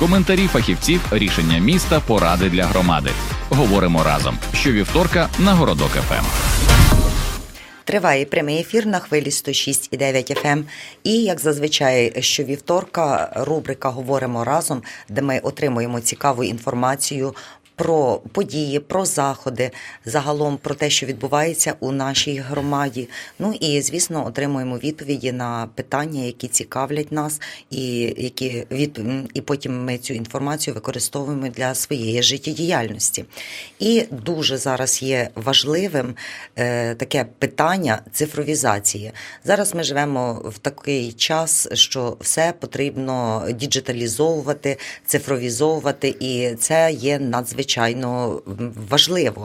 Коментарі фахівців, рішення міста, поради для громади. Говоримо разом. Щовівторка на Городок ФМ. Триває прямий ефір на хвилі 106,9 FM. І, як зазвичай, щовівторка рубрика «Говоримо разом», де ми отримуємо цікаву інформацію про події, про заходи, загалом про те, що відбувається у нашій громаді. Ну і, звісно, отримуємо відповіді на питання, які цікавлять нас, і потім ми цю інформацію використовуємо для своєї життєдіяльності. І дуже зараз є важливим таке питання цифровізації. Зараз ми живемо в такий час, що все потрібно діджиталізовувати, цифровізовувати, і це є надзвичайно важливо.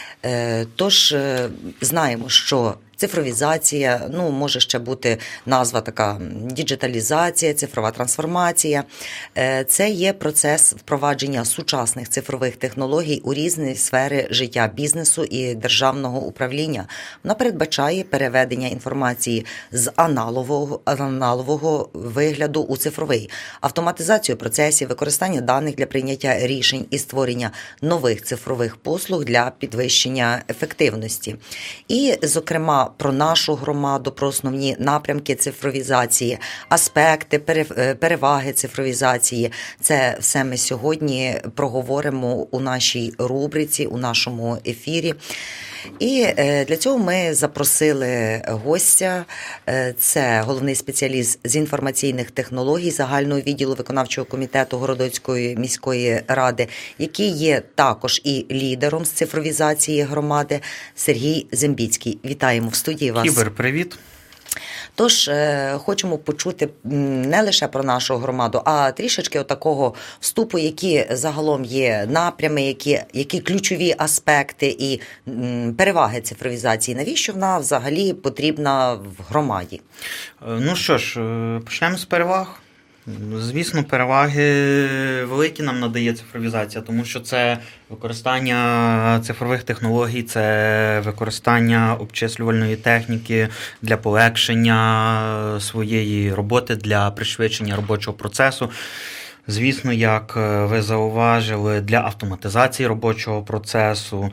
Тож знаємо, що цифровізація, може ще бути назва така діджиталізація, цифрова трансформація. Це є процес впровадження сучасних цифрових технологій у різні сфери життя бізнесу і державного управління. Вона передбачає переведення інформації з аналогового вигляду у цифровий, автоматизацію процесів, використання даних для прийняття рішень і створення нових цифрових послуг для підвищення ефективності. І, зокрема, про нашу громаду, про основні напрямки цифровізації, аспекти, переваги цифровізації. Це все ми сьогодні проговоримо у нашій рубриці, у нашому ефірі. І для цього ми запросили гостя. Це головний спеціаліст з інформаційних технологій загального відділу виконавчого комітету Городоцької міської ради, який є також і лідером з цифровізації громади, Сергій Зембіцький. Вітаємо в студії вас. Кібер, привіт. Тож, хочемо почути не лише про нашу громаду, а трішечки такого вступу, які загалом є напрями, які ключові аспекти і переваги цифровізації. Навіщо вона взагалі потрібна в громаді? Ну що ж, почнемо з переваг. Звісно, переваги великі нам надає цифровізація, тому що це використання цифрових технологій, це використання обчислювальної техніки для полегшення своєї роботи, для пришвидшення робочого процесу. Звісно, як ви зауважили, для автоматизації робочого процесу.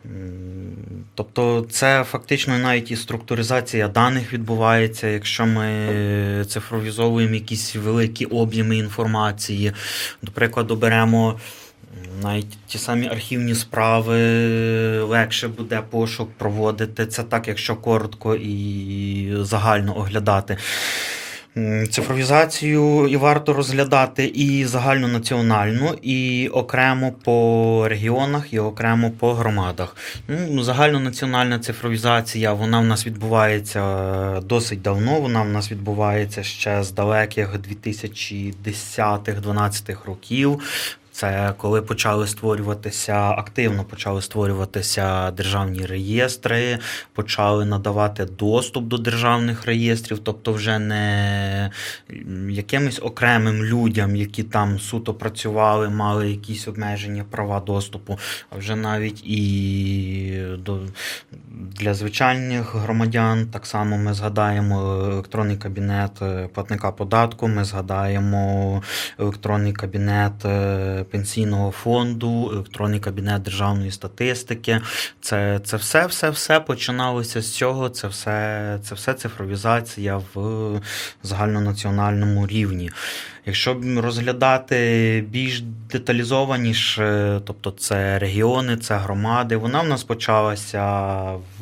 Тобто це фактично навіть і структуризація даних відбувається, якщо ми цифровізовуємо якісь великі об'єми інформації. До прикладу, беремо навіть ті самі архівні справи, легше буде пошук проводити. Це так, якщо коротко і загально оглядати. Цифровізацію і варто розглядати і загальнонаціональну, і окремо по регіонах, і окремо по громадах. Загальнонаціональна цифровізація, вона в нас відбувається досить давно, вона в нас відбувається ще з далеких 2010-2012 років. Це коли активно почали створюватися державні реєстри, почали надавати доступ до державних реєстрів, тобто вже не якимось окремим людям, які там суто працювали, мали якісь обмеження права доступу, а вже навіть і для звичайних громадян. Так само ми згадаємо електронний кабінет платника податку, ми згадаємо електронний кабінет Пенсійного фонду, електронний кабінет державної статистики. Це все починалося з цього, це все цифровізація в загальнонаціональному рівні. Якщо розглядати більш деталізованіше, тобто це регіони, це громади, вона в нас почалася в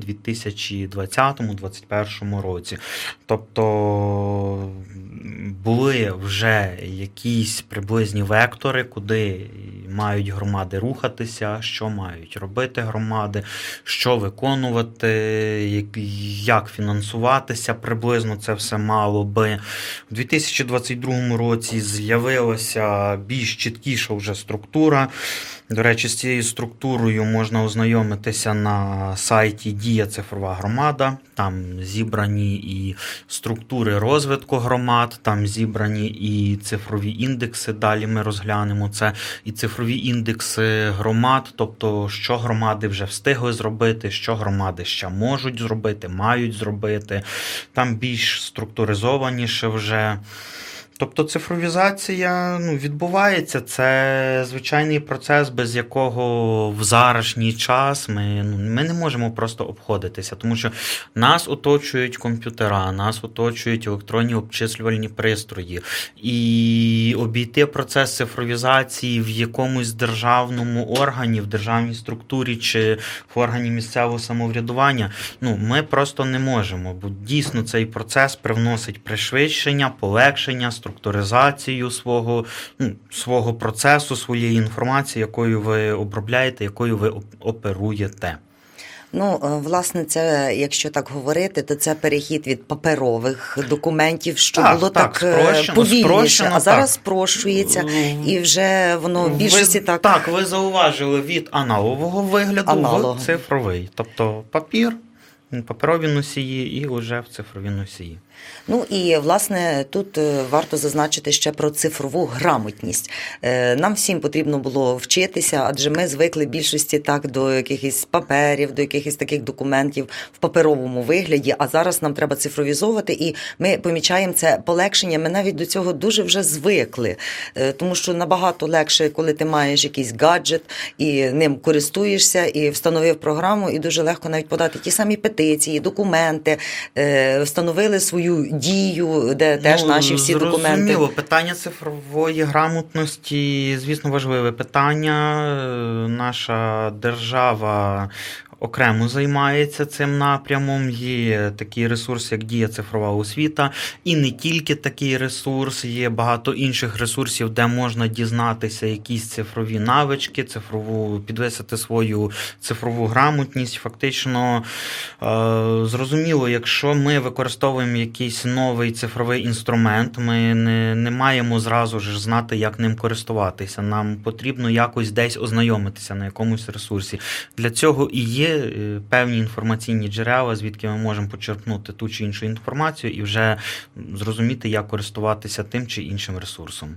2020-2021 році. Тобто були вже якісь приблизні вектори, куди мають громади рухатися, що мають робити громади, що виконувати, як фінансуватися приблизно це все мало би. У 2022 році з'явилася більш чіткіша вже структура. До речі, з цією структурою можна ознайомитися на сайті «Дія цифрова громада». Там зібрані і структури розвитку громад, там зібрані і цифрові індекси, далі ми розглянемо це, і цифрові індекси громад, тобто що громади вже встигли зробити, що громади ще можуть зробити, мають зробити. Там більш структуризованіше вже. Тобто цифровізація відбувається, це звичайний процес, без якого в зарашній час ми не можемо просто обходитися, тому що нас оточують комп'ютера, нас оточують електронні обчислювальні пристрої, і обійти процес цифровізації в якомусь державному органі, в державній структурі чи в органі місцевого самоврядування, ми просто не можемо, бо дійсно цей процес привносить пришвидшення, полегшення, структуризацію свого процесу, своєї інформації, якою ви обробляєте, якою ви оперуєте. Власне, це, якщо так говорити, то це перехід від паперових документів, що було так повільніше, а зараз спрощується, і вже воно в більшості так... Так, ви зауважили від аналогового вигляду в цифровий. Тобто паперові носії і вже в цифрові носії. І, власне, тут варто зазначити ще про цифрову грамотність. Нам всім потрібно було вчитися, адже ми звикли більшості так до якихось паперів, до якихось таких документів в паперовому вигляді, а зараз нам треба цифровізовувати, і ми помічаємо це полегшення. Ми навіть до цього дуже вже звикли, тому що набагато легше, коли ти маєш якийсь гаджет і ним користуєшся, і встановив програму, і дуже легко навіть подати ті самі петиції, документи, встановили свою дію, де теж наші всі документи. Зрозуміло, питання цифрової грамотності, звісно, важливе питання. Наша держава окремо займається цим напрямом. Є такий ресурс, як Дія цифрова освіта. І не тільки такий ресурс, є багато інших ресурсів, де можна дізнатися якісь цифрові навички, підвисити свою цифрову грамотність. Фактично, зрозуміло, якщо ми використовуємо якийсь новий цифровий інструмент, ми не маємо зразу ж знати, як ним користуватися. Нам потрібно якось десь ознайомитися на якомусь ресурсі. Для цього і є певні інформаційні джерела, звідки ми можемо почерпнути ту чи іншу інформацію і вже зрозуміти, як користуватися тим чи іншим ресурсом.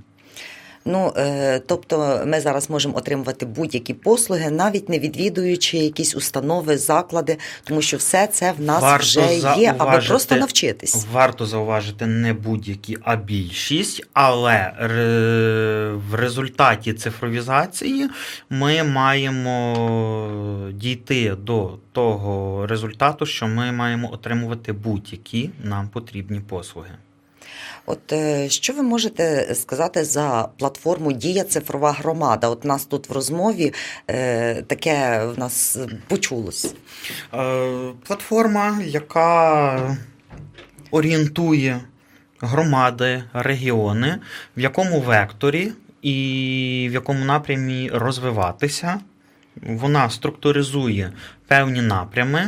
Тобто ми зараз можемо отримувати будь-які послуги, навіть не відвідуючи якісь установи, заклади, тому що все це в нас вже є, аби просто навчитись. Варто зауважити не будь-які, а більшість, але в результаті цифровізації ми маємо дійти до того результату, що ми маємо отримувати будь-які нам потрібні послуги. Що ви можете сказати за платформу «Дія цифрова громада»? От нас тут в розмові таке в нас почулось. Платформа, яка орієнтує громади, регіони, в якому векторі і в якому напрямі розвиватися. Вона структуризує певні напрями.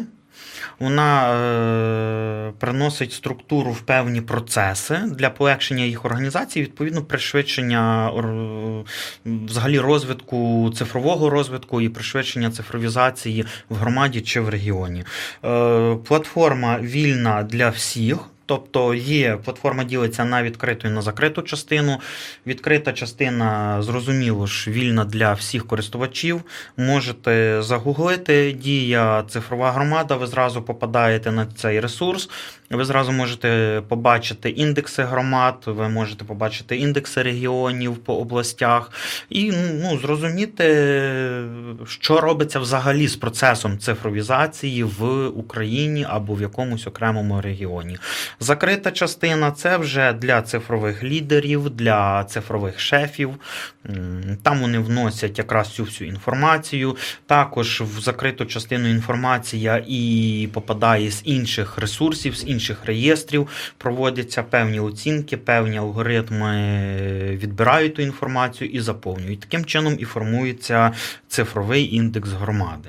Вона приносить структуру в певні процеси для полегшення їх організації, відповідно пришвидшення взагалі розвитку, цифрового розвитку і пришвидшення цифровізації в громаді чи в регіоні. Платформа вільна для всіх. Тобто платформа ділиться на відкриту і на закриту частину. Відкрита частина, зрозуміло ж, вільна для всіх користувачів. Можете загуглити «Дія цифрова громада», ви зразу попадаєте на цей ресурс. Ви зразу можете побачити індекси громад, ви можете побачити індекси регіонів по областях і зрозуміти, що робиться взагалі з процесом цифровізації в Україні або в якомусь окремому регіоні. Закрита частина – це вже для цифрових лідерів, для цифрових шефів. Там вони вносять якраз цю всю інформацію. Також в закриту частину інформація і попадає з інших ресурсів, з інших реєстрів, проводяться певні оцінки, певні алгоритми відбирають ту інформацію і заповнюють. Таким чином і формується цифровий індекс громади.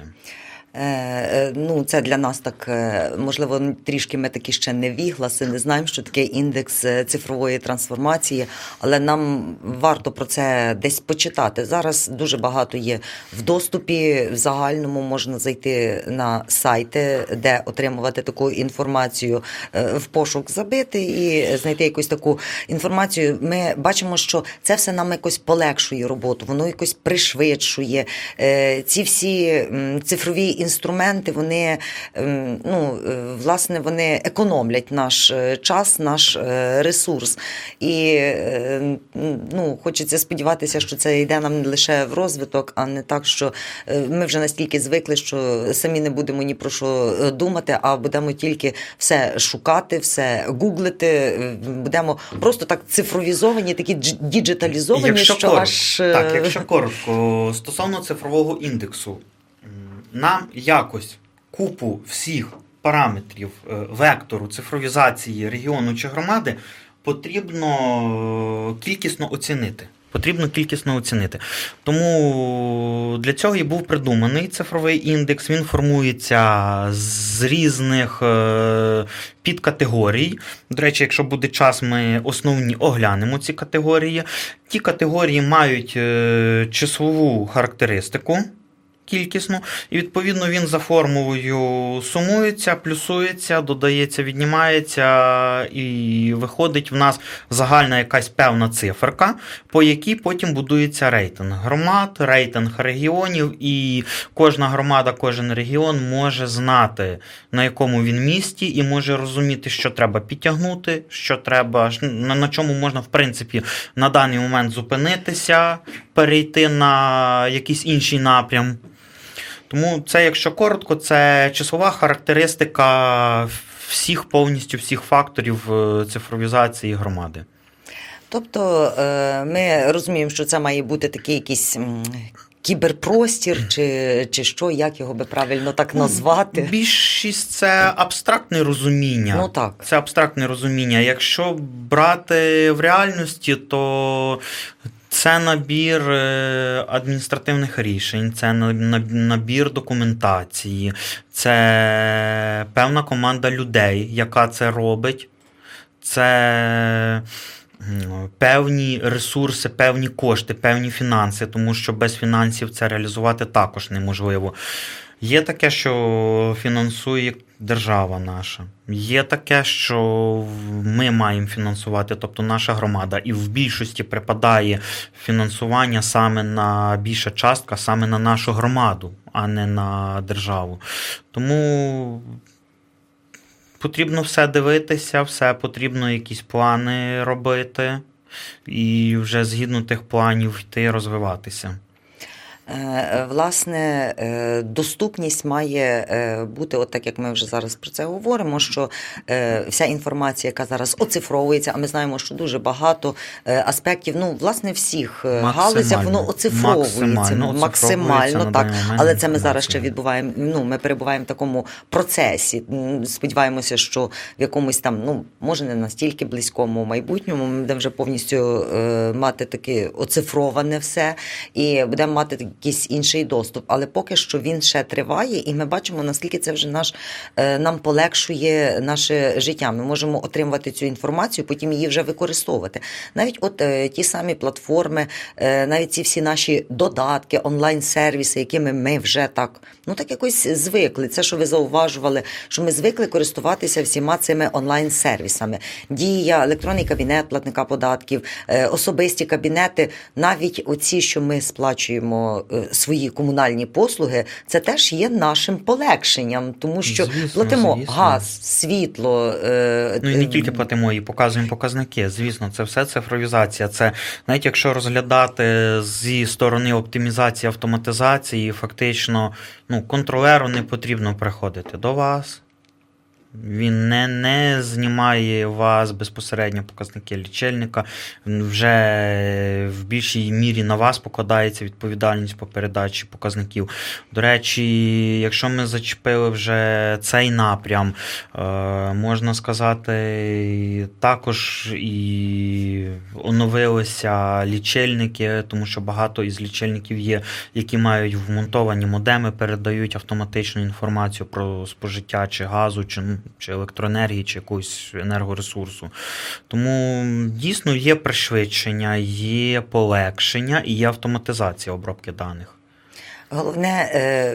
Це для нас так, можливо, трішки ми такі ще не вігласи, не знаємо, що таке індекс цифрової трансформації, але нам варто про це десь почитати. Зараз дуже багато є в доступі, в загальному можна зайти на сайти, де отримувати таку інформацію, в пошук забити і знайти якусь таку інформацію. Ми бачимо, що це все нам якось полегшує роботу, воно якось пришвидшує. Ці всі цифрові інструменти, вони, власне, вони економлять наш час, наш ресурс. І хочеться сподіватися, що це йде нам не лише в розвиток, а не так, що ми вже настільки звикли, що самі не будемо ні про що думати, а будемо тільки все шукати, все гуглити, будемо просто так цифровізовані, такі діджиталізовані, Якщо коротко, стосовно цифрового індексу, нам якось купу всіх параметрів вектору цифровізації регіону чи громади потрібно кількісно оцінити. Тому для цього і був придуманий цифровий індекс. Він формується з різних підкатегорій. До речі, якщо буде час, ми основні оглянемо ці категорії. Ті категорії мають числову характеристику, кількісну, і відповідно він за формулою сумується, плюсується, додається, віднімається, і виходить в нас загальна якась певна циферка, по якій потім будується рейтинг громад, рейтинг регіонів, і кожна громада, кожен регіон може знати, на якому він місці, і може розуміти, що треба підтягнути, що треба, на чому можна, в принципі, на даний момент зупинитися, перейти на якийсь інший напрям. Тому це, якщо коротко, це числова характеристика повністю всіх факторів цифровізації громади. Тобто ми розуміємо, що це має бути такий якийсь кіберпростір, чи що, як його би правильно так назвати? Більшість це абстрактне розуміння. Так. Це абстрактне розуміння. Якщо брати в реальності, то це набір адміністративних рішень, це набір документації, це певна команда людей, яка це робить, це певні ресурси, певні кошти, певні фінанси, тому що без фінансів це реалізувати також неможливо. Є таке, що фінансує держава наша. Є таке, що ми маємо фінансувати, тобто наша громада. І в більшості припадає фінансування саме на більша частка, саме на нашу громаду, а не на державу. Тому потрібно все дивитися, все потрібно якісь плани робити і вже згідно тих планів йти розвиватися. Власне, доступність має бути, от так як ми вже зараз про це говоримо, що вся інформація, яка зараз оцифровується, а ми знаємо, що дуже багато аспектів, власне, в всіх галузях воно оцифровується максимально так, але це ми зараз ще відбуваємо, ми перебуваємо в такому процесі. Сподіваємося, що в якомусь там, може не настільки близькому майбутньому, ми будемо вже повністю мати таке оцифроване все і будемо мати якийсь інший доступ, але поки що він ще триває, і ми бачимо, наскільки це вже нам полегшує наше життя. Ми можемо отримувати цю інформацію, потім її вже використовувати. Навіть ті самі платформи, навіть ці всі наші додатки, онлайн-сервіси, якими ми вже так якось звикли. Це, що ви зауважували, що ми звикли користуватися всіма цими онлайн-сервісами. Дія, електронний кабінет платника податків, особисті кабінети, навіть оці, що ми сплачуємо свої комунальні послуги, це теж є нашим полегшенням, тому що платимо газ, світло. І не тільки платимо, і показуємо показники. Звісно, це все цифровізація. Це, навіть якщо розглядати зі сторони оптимізації, автоматизації, фактично, контролеру не потрібно приходити до вас. Він не знімає у вас безпосередньо показники лічильника, вже в більшій мірі на вас покладається відповідальність по передачі показників. До речі, якщо ми зачепили вже цей напрям, можна сказати, також і оновилися лічильники, тому що багато із лічильників є, які мають вмонтовані модеми, передають автоматичну інформацію про спожиття чи газу, чи електроенергії, чи якогось енергоресурсу. Тому дійсно є пришвидшення, є полегшення і є автоматизація обробки даних. Головне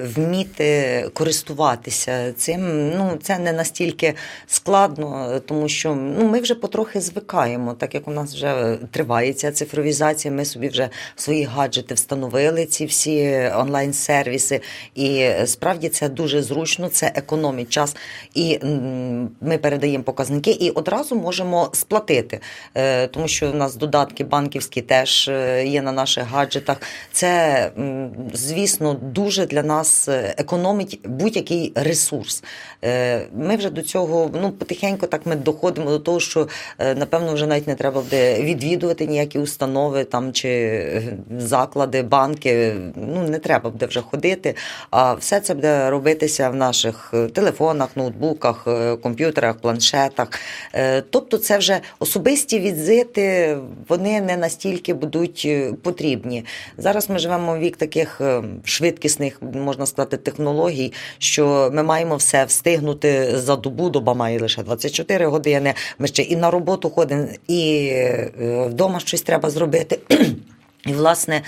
вміти користуватися цим. Це не настільки складно, тому що ми вже потрохи звикаємо, так як у нас вже триває ця цифровізація, ми собі вже свої гаджети встановили, ці всі онлайн-сервіси, і справді це дуже зручно, це економить час, і ми передаємо показники і одразу можемо сплатити, тому що у нас додатки банківські теж є на наших гаджетах. Це, звісно, дуже для нас економить будь-який ресурс. Ми вже до цього, потихеньку так ми доходимо до того, що, напевно, вже навіть не треба буде відвідувати ніякі установи там, чи заклади, банки, не треба буде вже ходити, а все це буде робитися в наших телефонах, ноутбуках, комп'ютерах, планшетах. Тобто це вже особисті візити, вони не настільки будуть потрібні. Зараз ми живемо в вік таких швидкісних, можна сказати, технологій, що ми маємо все встигнути за добу, доба має лише 24 години, ми ще і на роботу ходимо, і вдома щось треба зробити. І, власне,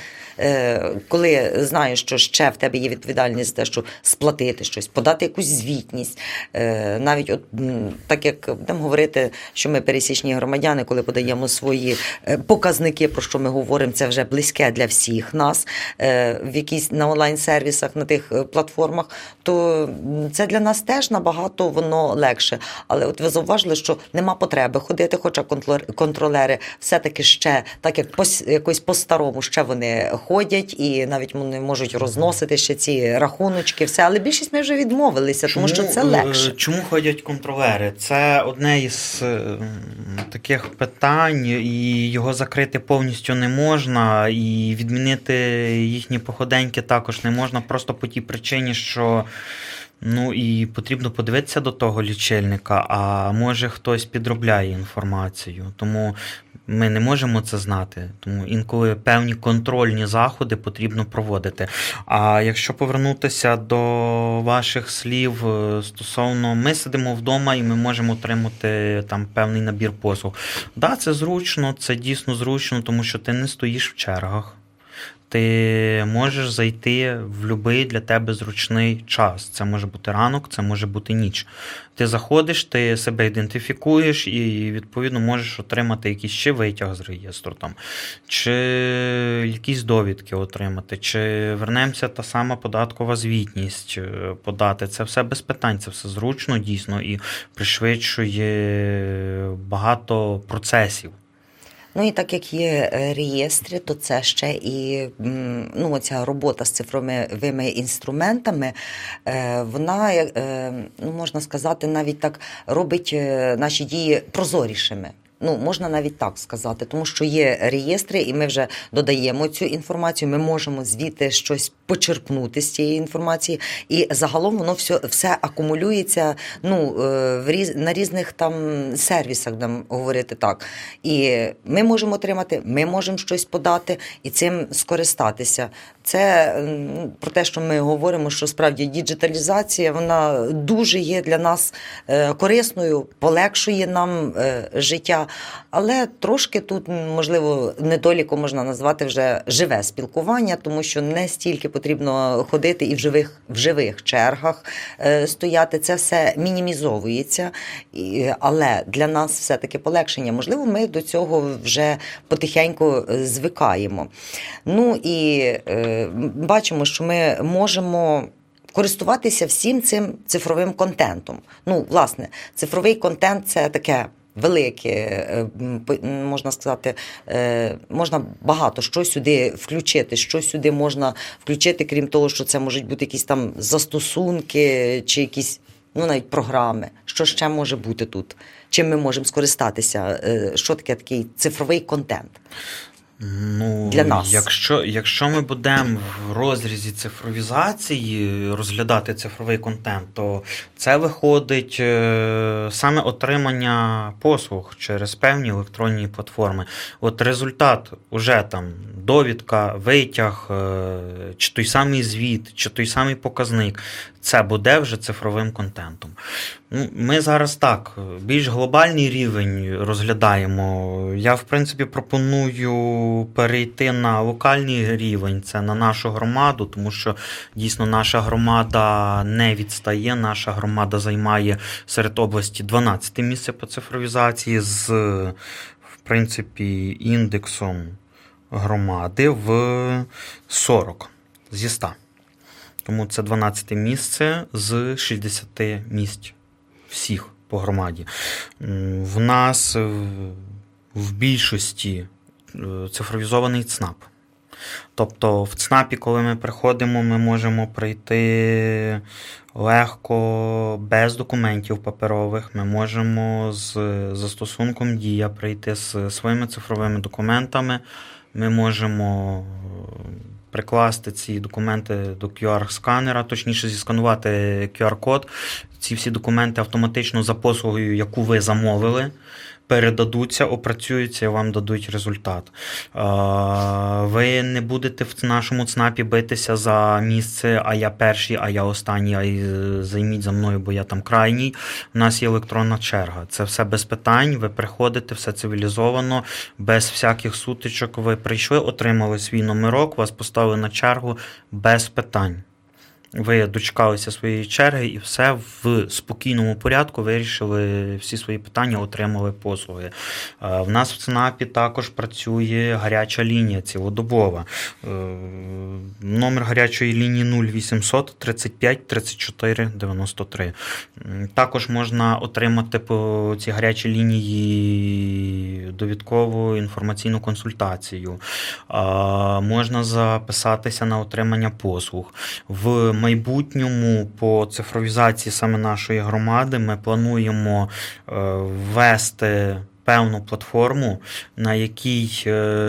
коли знаєш, що ще в тебе є відповідальність за те, що сплатити щось, подати якусь звітність, навіть от так як будемо говорити, що ми пересічні громадяни, коли подаємо свої показники, про що ми говоримо, це вже близьке для всіх нас, в якісь на онлайн-сервісах, на тих платформах, то це для нас теж набагато воно легше. Але от ви зауважили, що нема потреби ходити, хоча контролери все-таки ще, так як якось по-старому, ще вони ходять і навіть вони можуть розносити ще ці рахуночки, все, але більшість ми вже відмовилися, тому що це легше. Чому ходять контролери? Це одне із таких питань, і його закрити повністю не можна, і відмінити їхні походеньки також не можна, просто по тій причині, що і потрібно подивитися до того лічильника, а може хтось підробляє інформацію. Тому ми не можемо це знати. Тому інколи певні контрольні заходи потрібно проводити. А якщо повернутися до ваших слів стосовно ми сидимо вдома і ми можемо отримати там певний набір послуг. Да, це зручно, це дійсно зручно, тому що ти не стоїш в чергах. Ти можеш зайти в будь-який для тебе зручний час. Це може бути ранок, це може бути ніч. Ти заходиш, ти себе ідентифікуєш і, відповідно, можеш отримати якийсь ще витяг з реєстру, чи якісь довідки отримати, чи вернемося та сама податкова звітність подати. Це все без питань, це все зручно, дійсно, і пришвидшує багато процесів. І так як є реєстри, то це ще і оця робота з цифровими інструментами, вона, можна сказати, навіть так робить наші дії прозорішими. Можна навіть так сказати, тому що є реєстри, і ми вже додаємо цю інформацію, ми можемо звідти щось почерпнути з цієї інформації, і загалом воно все акумулюється на різних там сервісах, будемо говорити так. І ми можемо отримати, ми можемо щось подати і цим скористатися. Це про те, що ми говоримо, що справді діджиталізація, вона дуже є для нас корисною, полегшує нам життя. Але трошки тут, можливо, недоліком можна назвати вже живе спілкування, тому що не стільки потрібно ходити і в живих чергах стояти. Це все мінімізовується, але для нас все-таки полегшення. Можливо, ми до цього вже потихеньку звикаємо. І бачимо, що ми можемо користуватися всім цим цифровим контентом. Власне, цифровий контент – це таке велике, можна сказати, можна багато що сюди включити, що сюди можна включити, крім того, що це можуть бути якісь там застосунки чи якісь, навіть програми. Що ще може бути тут? Чим ми можемо скористатися? Що таке такий цифровий контент? Для нас. Якщо ми будемо в розрізі цифровізації розглядати цифровий контент, то це виходить саме отримання послуг через певні електронні платформи. От результат уже там довідка, витяг, чи той самий звіт, чи той самий показник, це буде вже цифровим контентом. Ми зараз так, більш глобальний рівень розглядаємо. Я, в принципі, пропоную перейти на локальний рівень, це на нашу громаду, тому що дійсно наша громада не відстає, наша громада займає серед області 12 місце по цифровізації з, в принципі, індексом громади в 40 зі 100. Тому це 12 місце з 60 місць всіх по громаді. В нас в більшості цифровізований ЦНАП. Тобто в ЦНАПі, коли ми приходимо, ми можемо прийти легко, без документів паперових. Ми можемо з застосунком Дія прийти з своїми цифровими документами. Ми можемо прикласти ці документи до QR-сканера, точніше зісканувати QR-код. Ці всі документи автоматично за послугою, яку ви замовили, передадуться, опрацюються і вам дадуть результат. Ви не будете в нашому ЦНАПі битися за місце, а я перший, а я останній, а займіть за мною, бо я там крайній. У нас є електронна черга. Це все без питань, ви приходите, все цивілізовано, без всяких сутичок. Ви прийшли, отримали свій номерок, вас поставили на чергу без питань. Ви дочекалися своєї черги і все в спокійному порядку вирішили всі свої питання, отримали послуги. В нас в ЦНАПі також працює гаряча лінія цілодобова. Номер гарячої лінії 0800 35 34 93. Також можна отримати по цій гарячій лінії довідкову інформаційну консультацію. Можна записатися на отримання послуг. В майбутньому по цифровізації саме нашої громади ми плануємо ввести певну платформу, на якій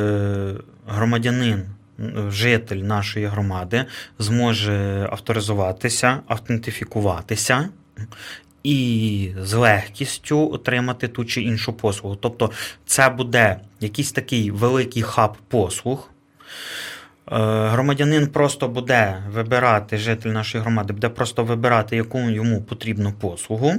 громадянин, житель нашої громади зможе авторизуватися, автентифікуватися і з легкістю отримати ту чи іншу послугу. Тобто це буде якийсь такий великий хаб послуг. Громадянин просто буде вибирати, житель нашої громади буде просто вибирати, яку йому потрібну послугу.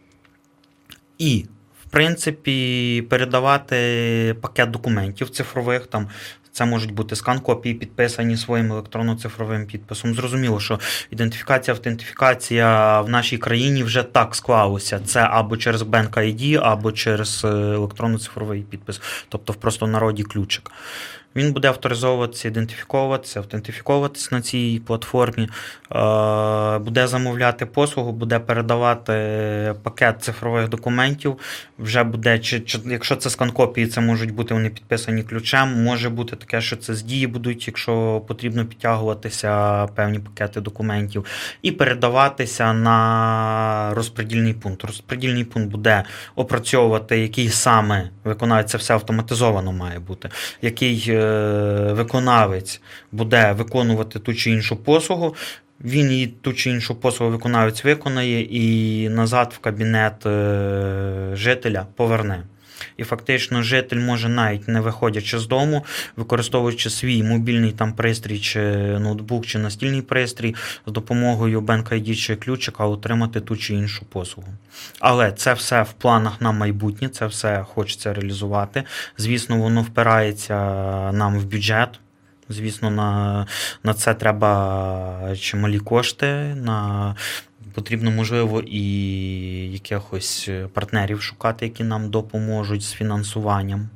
І, в принципі, передавати пакет документів цифрових, там, це можуть бути скан-копії, підписані своїм електронно-цифровим підписом. Зрозуміло, що ідентифікація, автентифікація в нашій країні вже так склалося. Це або через Bank ID, або через електронно-цифровий підпис, тобто в просто народі ключик. Він буде авторизовуватися, ідентифіковуватися, автентифіковуватися на цій платформі, буде замовляти послугу, буде передавати пакет цифрових документів. Вже буде, якщо це скан-копії, це можуть бути вони підписані ключем. Може бути таке, що це з Дії будуть, якщо потрібно підтягуватися певні пакети документів. І передаватися на розподільний пункт. Розподільний пункт буде опрацьовувати, який саме виконавець, це все автоматизовано має бути, який виконавець буде виконувати ту чи іншу послугу, він її ту чи іншу послугу виконавець виконає і назад в кабінет жителя поверне. І фактично житель може, навіть не виходячи з дому, використовуючи свій мобільний там пристрій, чи ноутбук, чи настільний пристрій, з допомогою Bank ID чи ключика отримати ту чи іншу послугу. Але це все в планах на майбутнє, це все хочеться реалізувати. Звісно, воно впирається нам в бюджет. Звісно, на це треба чималі кошти, потрібно, можливо, і якихось партнерів шукати, які нам допоможуть з фінансуванням.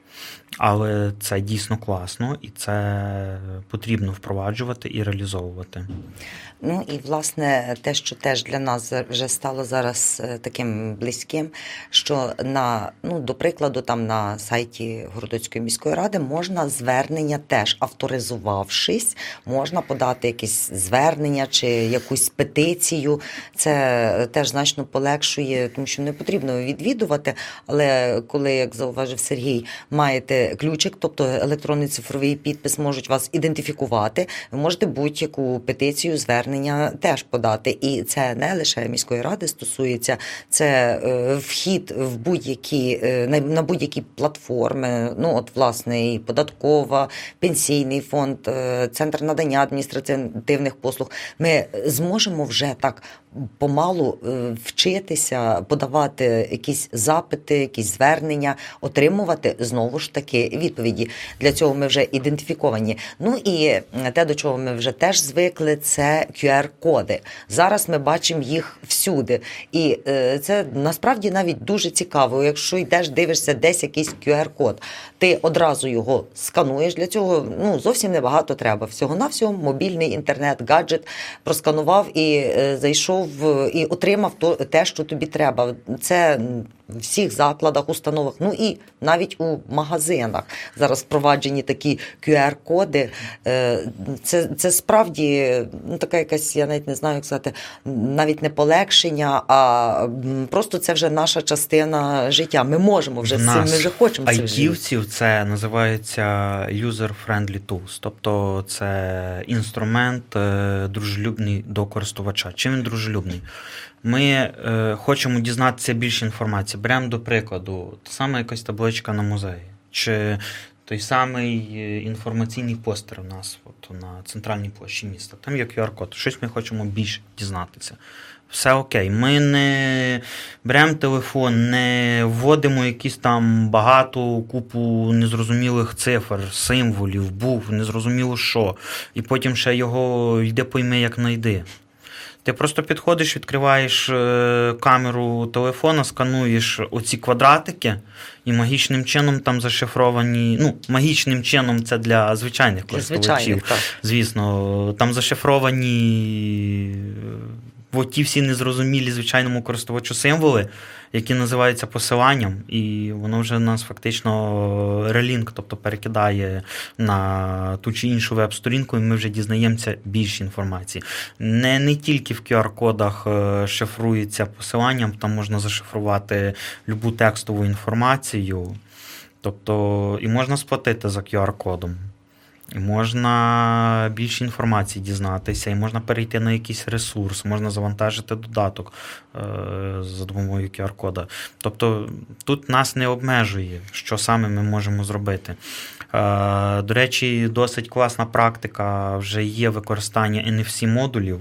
Але це дійсно класно, і це потрібно впроваджувати і реалізовувати. Ну і, власне, те, що теж для нас вже стало зараз таким близьким, що до прикладу, там на сайті Городоцької міської ради можна звернення теж, авторизувавшись, можна подати якесь звернення чи якусь петицію. Це теж значно полегшує, тому що не потрібно відвідувати, але коли, як зауважив Сергій, маєте подати ключик, тобто електронний цифровий підпис, можуть вас ідентифікувати. Ви можете будь-яку петицію, звернення теж подати. І це не лише міської ради стосується, це вхід в будь-які, на будь-які платформи, ну от власне і податкова, пенсійний фонд, центр надання адміністративних послуг. Ми зможемо вже так помалу вчитися, подавати якісь запити, якісь звернення, отримувати знову ж таки відповіді. Для цього ми вже ідентифіковані. Ну і те, до чого ми вже теж звикли, це QR-коди. Зараз ми бачимо їх всюди. І це насправді навіть дуже цікаво. Якщо йдеш, дивишся десь якийсь QR-код, ти одразу його скануєш. Для цього зовсім небагато треба. Всього-навсього мобільний інтернет, гаджет просканував і зайшов і отримав те, що тобі треба. Це в всіх закладах, установах, ну і навіть у магазинах зараз впроваджені такі QR-коди. Це справді така якась, я навіть не знаю, як сказати, навіть не полегшення, а просто це вже наша частина життя. Ми можемо вже з цим, ми вже хочемо це жити. Айтівців це називається user-friendly tools, тобто це інструмент дружелюбний до користувача. Чим він дружелюбний? Ми хочемо дізнатися більше інформації. Беремо до прикладу, та сама якась табличка на музеї, чи той самий інформаційний постер у нас от, на центральній площі міста. Там є QR-код. Щось ми хочемо більше дізнатися. Все окей. Ми не беремо телефон, не вводимо якісь там багато купу незрозумілих цифр, символів, букв, незрозуміло що. І потім ще його йде пойми, як знайди. Ти просто підходиш, відкриваєш камеру телефона, скануєш оці квадратики і магічним чином там зашифровані, магічним чином це для звичайних користувачів, звісно, там зашифровані ті всі незрозумілі звичайному користувачу символи, які називаються посиланням, і воно вже нас фактично релінк, тобто перекидає на ту чи іншу веб-сторінку, і ми вже дізнаємося більше інформації. Не тільки в QR-кодах шифрується посиланням, там можна зашифрувати любу текстову інформацію, тобто і можна сплатити за QR-кодом. І можна більше інформації дізнатися, і можна перейти на якийсь ресурс, можна завантажити додаток за допомогою QR-кода. Тобто тут нас не обмежує, що саме ми можемо зробити. До речі, досить класна практика вже є використання NFC-модулів.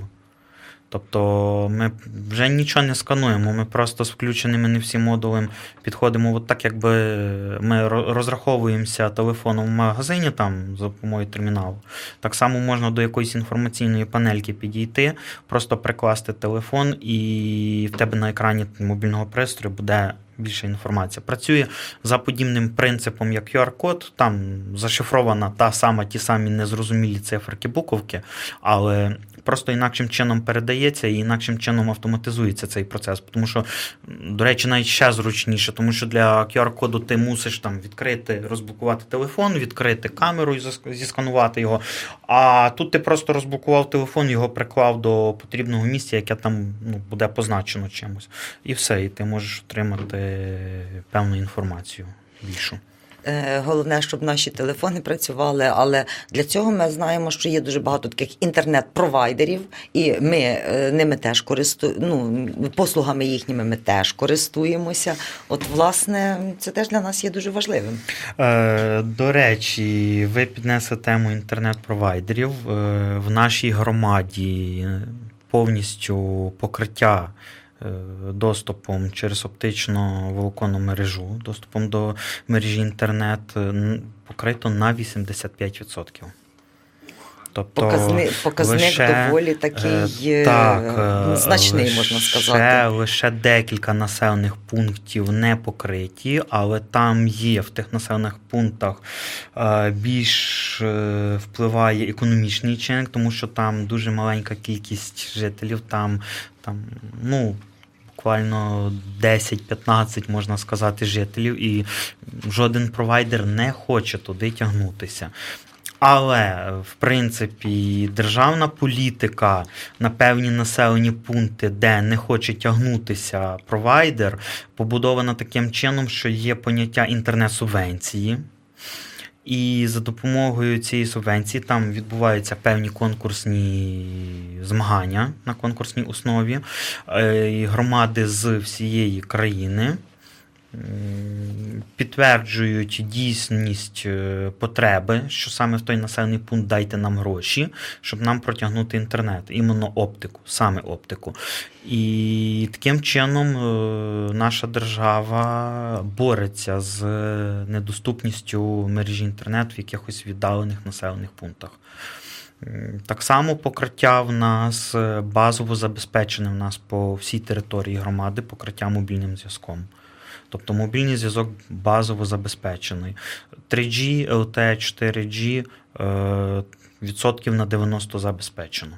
Тобто ми вже нічого не скануємо, ми просто з включеним NFC-модулем підходимо, от так якби ми розраховуємося телефоном в магазині там за допомогою терміналу. Так само можна до якоїсь інформаційної панельки підійти, просто прикласти телефон і в тебе на екрані мобільного пристрою буде більше інформація. Працює за подібним принципом, як QR-код, там зашифрована ті самі незрозумілі циферки, буковки, але просто інакшим чином передається і інакшим чином автоматизується цей процес. Тому що, до речі, навіть ще зручніше, тому що для QR-коду ти мусиш там відкрити, розблокувати телефон, відкрити камеру і зісканувати його, а тут ти просто розблокував телефон, його приклав до потрібного місця, яке там буде позначено чимось. І все, і ти можеш отримати певну інформацію більшу. Головне, щоб наші телефони працювали, але для цього ми знаємо, що є дуже багато таких інтернет-провайдерів, і ми ними теж послугами їхніми ми теж користуємося. От, власне, це теж для нас є дуже важливим. До речі, ви піднесли тему інтернет-провайдерів. В нашій громаді повністю покриття доступом через оптично волоконну мережу, доступом до мережі інтернет покрито на 85%. Тобто показник доволі такий значний, можна сказати. Лише декілька населених пунктів не покриті, але там є в тих населених пунктах більш впливає економічний чинник, тому що там дуже маленька кількість жителів, там буквально 10-15, можна сказати, жителів, і жоден провайдер не хоче туди тягнутися. Але, в принципі, державна політика на певні населені пункти, де не хоче тягнутися провайдер, побудована таким чином, що є поняття інтернет-субвенції. І за допомогою цієї субвенції там відбуваються певні конкурсні змагання на конкурсній основі. І громади з всієї країни підтверджують дійсність потреби, що саме в той населений пункт дайте нам гроші, щоб нам протягнути інтернет, іменно оптику, саме оптику. І таким чином наша держава бореться з недоступністю мережі інтернету в якихось віддалених населених пунктах. Так само покриття в нас базово забезпечене в нас по всій території громади, покриття мобільним зв'язком. Тобто мобільний зв'язок базово забезпечений. 3G, LTE, 4G відсотків на 90 забезпечено.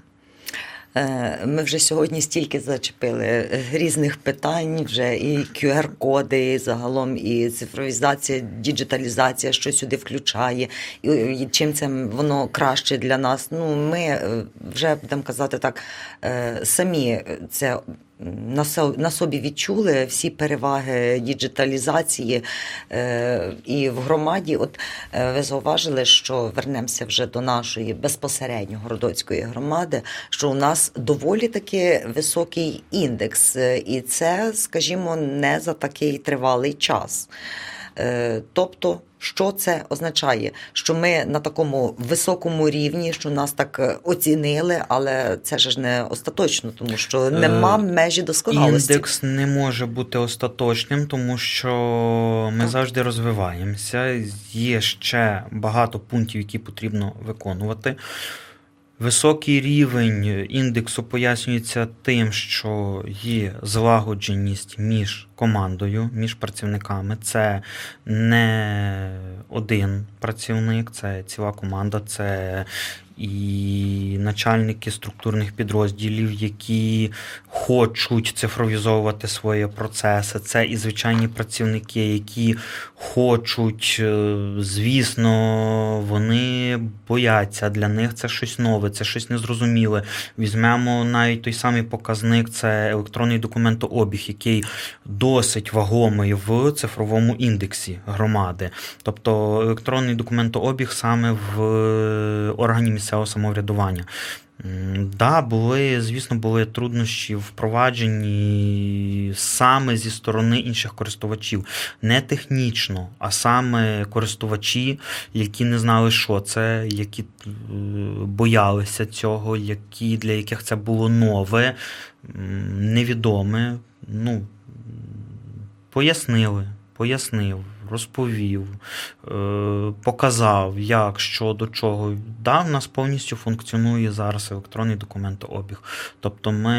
Ми вже сьогодні стільки зачепили різних питань, вже і QR-коди, і загалом і цифровізація, діджиталізація, що сюди включає, і чим це воно краще для нас. Ну, ми вже, будемо казати так, самі це на собі відчули всі переваги діджиталізації і в громаді. От ви зауважили, що вернемося вже до нашої безпосередньо Городоцької громади, що у нас доволі таки високий індекс, і це, скажімо, не за такий тривалий час. Тобто, що це означає? Що ми на такому високому рівні, що нас так оцінили, але це ж не остаточно, тому що нема межі досконалості. Індекс не може бути остаточним, тому що ми завжди розвиваємося. Є ще багато пунктів, які потрібно виконувати. Високий рівень індексу пояснюється тим, що є злагодженість між командою, між працівниками. Це не один працівник, це ціла команда, це і начальники структурних підрозділів, які хочуть цифровізовувати свої процеси. Це і звичайні працівники, які хочуть, звісно, вони бояться, для них це щось нове, це щось незрозуміле. Візьмемо навіть той самий показник, це електронний документообіг, який досить вагомий в цифровому індексі громади. Тобто електронний документообіг саме в органі місцевого самоврядування. Да, були труднощі впроваджені саме зі сторони інших користувачів. Не технічно, а саме користувачі, які не знали, що це, які боялися цього, для яких це було нове, невідоме. Пояснив, розповів, показав, як, що, до чого. Да, в нас повністю функціонує зараз електронний документообіг. Тобто ми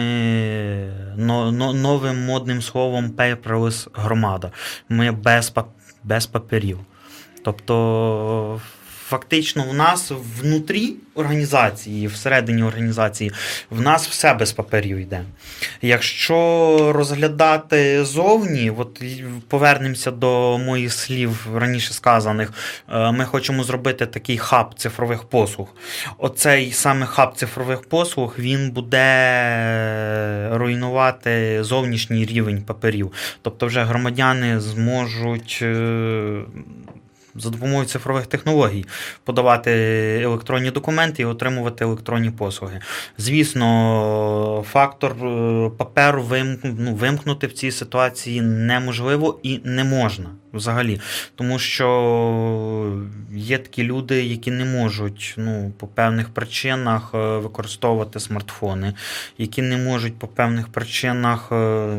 новим модним словом paperless громада. Ми без паперів. Тобто фактично в нас внутрі організації, всередині організації, в нас все без паперів йде. Якщо розглядати зовні, от повернемося до моїх слів раніше сказаних, ми хочемо зробити такий хаб цифрових послуг. Оцей саме хаб цифрових послуг, він буде руйнувати зовнішній рівень паперів. Тобто вже громадяни зможуть за допомогою цифрових технологій подавати електронні документи і отримувати електронні послуги. Звісно, фактор паперу вимкнути в цій ситуації неможливо і не можна взагалі. Тому що є такі люди, які не можуть по певних причинах використовувати смартфони, які не можуть по певних причинах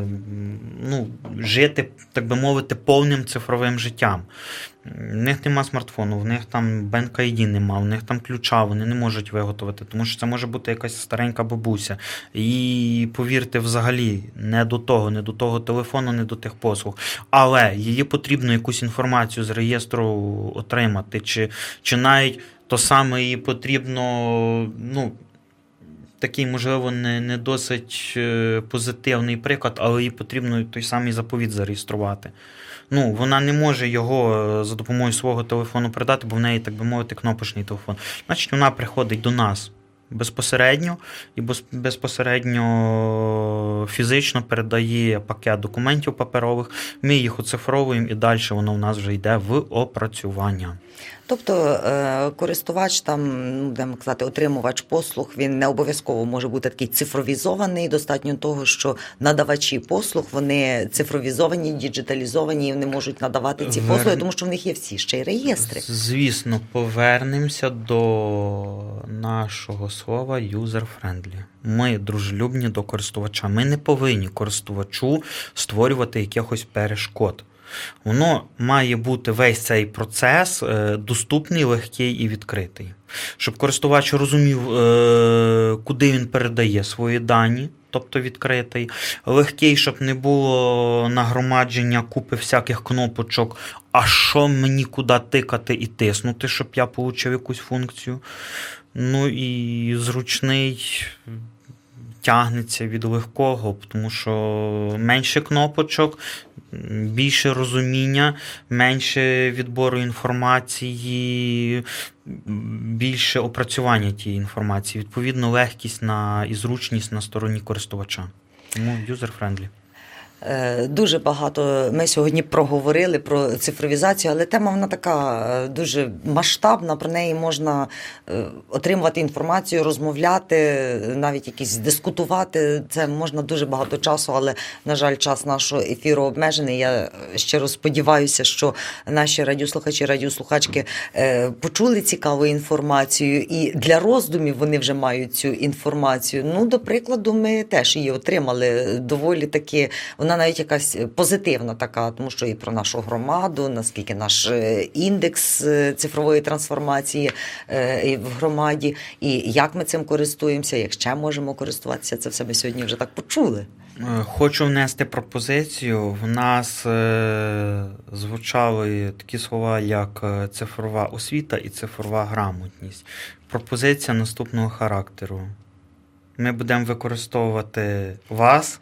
жити, так би мовити, повним цифровим життям. В них нема смартфону, в них там BankID нема, в них там ключа, вони не можуть виготовити, тому що це може бути якась старенька бабуся. І, повірте, взагалі, не до того телефону, не до тих послуг. Але її потрібно якусь інформацію з реєстру отримати, чи навіть то саме їй потрібно, такий, можливо, не досить позитивний приклад, але їй потрібно той самий заповіт зареєструвати. Вона не може його за допомогою свого телефону передати, бо в неї, так би мовити, кнопочний телефон. Значить, вона приходить до нас безпосередньо і безпосередньо фізично передає пакет документів паперових, ми їх оцифровуємо і далі воно в нас вже йде в опрацювання. Тобто користувач, там, будемо казати, отримувач послуг, він не обов'язково може бути такий цифровізований, достатньо того, що надавачі послуг, вони цифровізовані, діджиталізовані, і вони можуть надавати ці послуги, тому що в них є всі ще й реєстри. Звісно, повернемося до нашого слова user-friendly. Ми дружелюбні до користувача. Ми не повинні користувачу створювати якихось перешкод. Воно має бути весь цей процес доступний, легкий і відкритий. Щоб користувач розумів, куди він передає свої дані, тобто відкритий. Легкий, щоб не було нагромадження купи всяких кнопочок, а що мені куди тикати і тиснути, щоб я отримав якусь функцію. Ну і зручний, тягнеться від легкого, тому що менше кнопочок, більше розуміння, менше відбору інформації, більше опрацювання тієї інформації. Відповідно, легкість і зручність на стороні користувача. Тому user-friendly. Дуже багато ми сьогодні проговорили про цифровізацію, але тема вона така дуже масштабна, про неї можна отримувати інформацію, розмовляти, навіть якісь дискутувати. Це можна дуже багато часу, але, на жаль, час нашого ефіру обмежений. Я щиро сподіваюся, що наші радіослухачі, радіослухачки почули цікаву інформацію і для роздумів вони вже мають цю інформацію. Ну, до прикладу, ми теж її отримали доволі таки, вона навіть якась позитивна така, тому що і про нашу громаду, наскільки наш індекс цифрової трансформації в громаді, і як ми цим користуємося, як ще можемо користуватися, це все ми сьогодні вже так почули. Хочу внести пропозицію. В нас звучали такі слова, як цифрова освіта і цифрова грамотність. Пропозиція наступного характеру. Ми будемо використовувати вас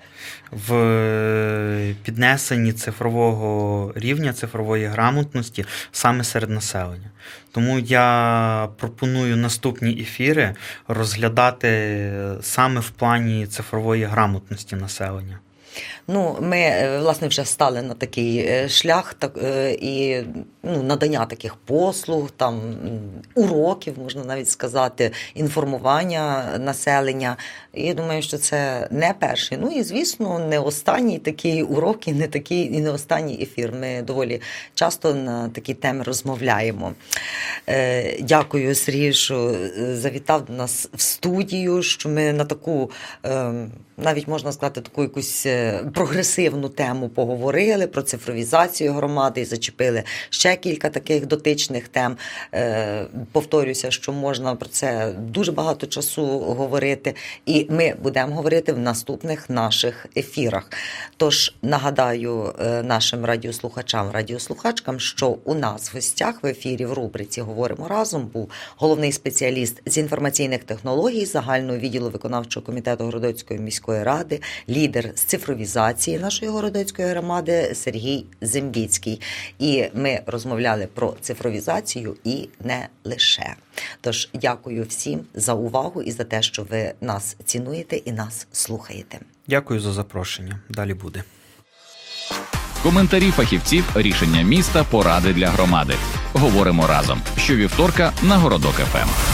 в піднесенні цифрового рівня, цифрової грамотності саме серед населення. Тому я пропоную наступні ефіри розглядати саме в плані цифрової грамотності населення. Ну, ми, власне, вже стали на такий шлях і надання таких послуг, там, уроків, можна навіть сказати, інформування населення. І я думаю, що це не перший. Ну і, звісно, не останній такий урок і не останній ефір. Ми доволі часто на такі теми розмовляємо. Дякую, Сергію, що завітав до нас в студію, що ми на таку, навіть можна сказати, таку якусь прогресивну тему поговорили про цифровізацію громади і зачепили ще кілька таких дотичних тем. Повторюся, що можна про це дуже багато часу говорити, і ми будемо говорити в наступних наших ефірах. Тож нагадаю нашим радіослухачам, радіослухачкам, що у нас в гостях в ефірі в рубриці «Говоримо разом» був головний спеціаліст з інформаційних технологій загального відділу виконавчого комітету Городоцької міської ради, лідер з цифровізації нашої Городоцької громади Сергій Зембіцький. І ми розмовляли про цифровізацію і не лише. Тож дякую всім за увагу і за те, що ви нас цінуєте і нас слухаєте. Дякую за запрошення. Далі буде. Коментарі фахівців, рішення міста, поради для громади. Говоримо разом. Щовівторка на Городок ФМ.